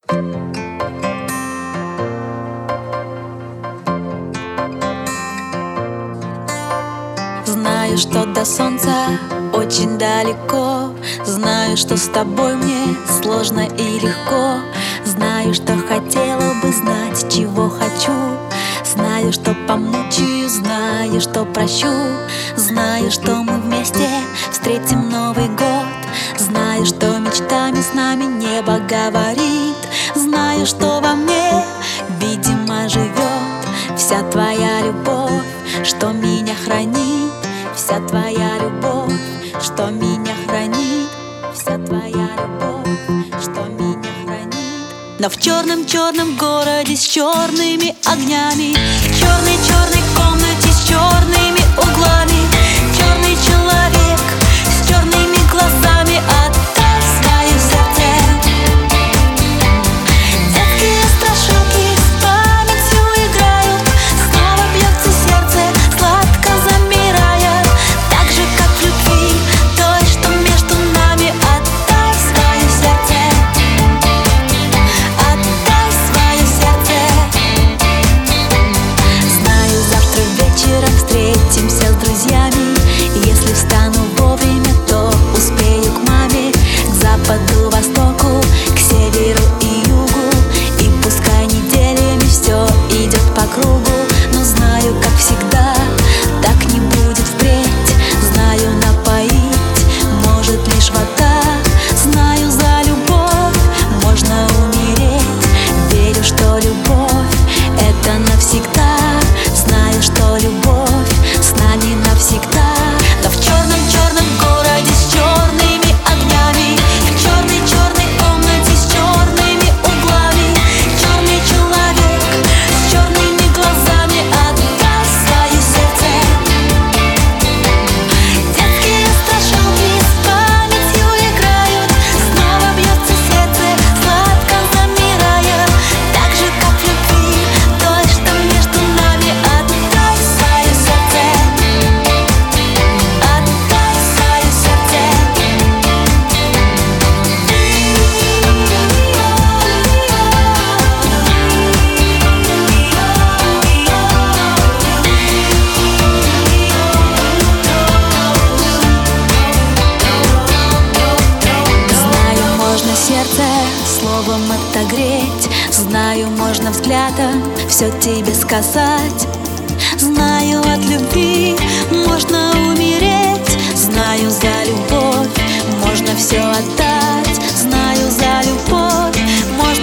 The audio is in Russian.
Знаю, что до солнца очень далеко. Знаю, что с тобой мне сложно и легко. Знаю, что хотела бы знать, чего хочу. Знаю, что помучаю, знаю, что прощу. Знаю, что мы вместе встретим Новый год. Знаю, что мечтами с нами небо говорит. Знаю, что во мне, видимо, живет вся твоя любовь, что меня хранит. Вся твоя любовь, что меня хранит. Вся твоя любовь, что меня хранит. Но в черном-черном городе с черными огнями, в черной-черной комнате с черными углами, черный человек с черными глазами, отдай свое сердце. Детские страшилки с памятью играют, снова бьется сердце, сладко замирая, так же, как в любви той, что между нами. Отдай свое сердце, отдай свое сердце. Знаю, завтра вечером встретимся с друзьями. Если встану вовремя, то успею к маме, к западу, востоку, к северу и югу. И пускай неделями все идет по кругу, но знаю, как всегда, так не будет впредь. Знаю, напоить может лишь вода. Знаю, за любовь можно умереть. Верю, что любовь — это навсегда. Знаю, что любовь с нами навсегда. Но в черном-черном городе с черными огнями, в черной-черной комнате с черными углами, черный человек с черными глазами, отдай свое сердце. Детские страшилки с памятью играют, снова бьется сердце, сладко замирая, так же, как в любви той, что между нами. Отдай свое сердце, отдай свое сердце. Знаю, можно сердце словом отогреть. Знаю, можно взглядом все тебе сказать. Знаю, от любви можно умереть. Знаю, за любовь можно все отдать. Знаю, за любовь можно